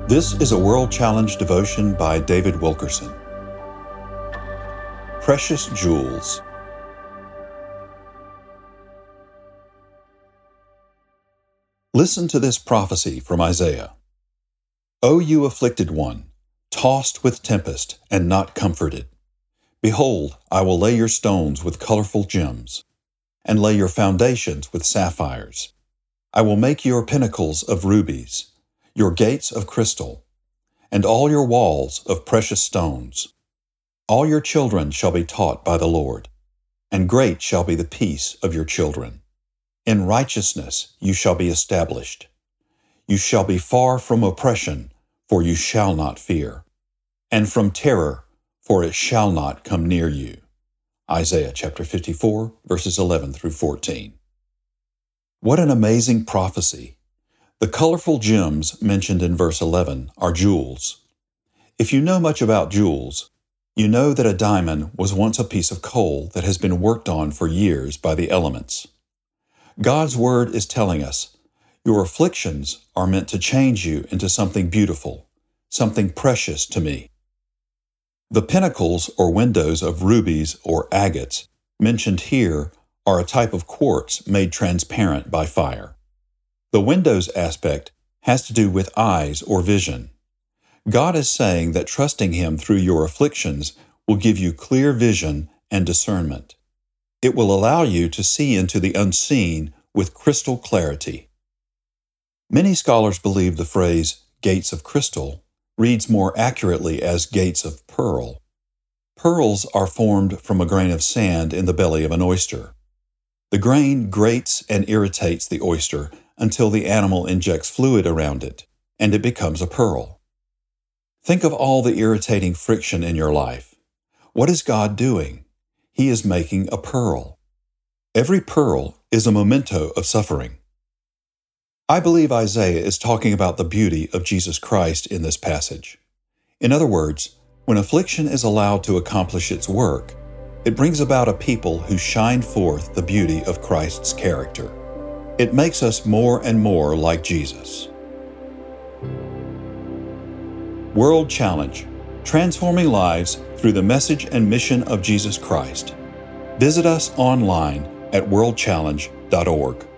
This is a World Challenge devotion by David Wilkerson. Precious Jewels. Listen to this prophecy from Isaiah. O you afflicted one, tossed with tempest and not comforted, behold, I will lay your stones with colorful gems, and lay your foundations with sapphires. I will make your pinnacles of rubies, your gates of crystal, and all your walls of precious stones. All your children shall be taught by the Lord, and great shall be the peace of your children. In righteousness you shall be established. You shall be far from oppression, for you shall not fear, and from terror, for it shall not come near you. Isaiah chapter 54, verses 11 through 14. What an amazing prophecy! The colorful gems mentioned in verse 11 are jewels. If you know much about jewels, you know that a diamond was once a piece of coal that has been worked on for years by the elements. God's Word is telling us, your afflictions are meant to change you into something beautiful, something precious to me. The pinnacles or windows of rubies or agates mentioned here are a type of quartz made transparent by fire. The windows aspect has to do with eyes or vision. God is saying that trusting Him through your afflictions will give you clear vision and discernment. It will allow you to see into the unseen with crystal clarity. Many scholars believe the phrase gates of crystal reads more accurately as gates of pearl. Pearls are formed from a grain of sand in the belly of an oyster. The grain grates and irritates the oyster until the animal injects fluid around it, and it becomes a pearl. Think of all the irritating friction in your life. What is God doing? He is making a pearl. Every pearl is a memento of suffering. I believe Isaiah is talking about the beauty of Jesus Christ in this passage. In other words, when affliction is allowed to accomplish its work, it brings about a people who shine forth the beauty of Christ's character. It makes us more and more like Jesus. World Challenge: Transforming Lives Through the Message and Mission of Jesus Christ. Visit us online at worldchallenge.org.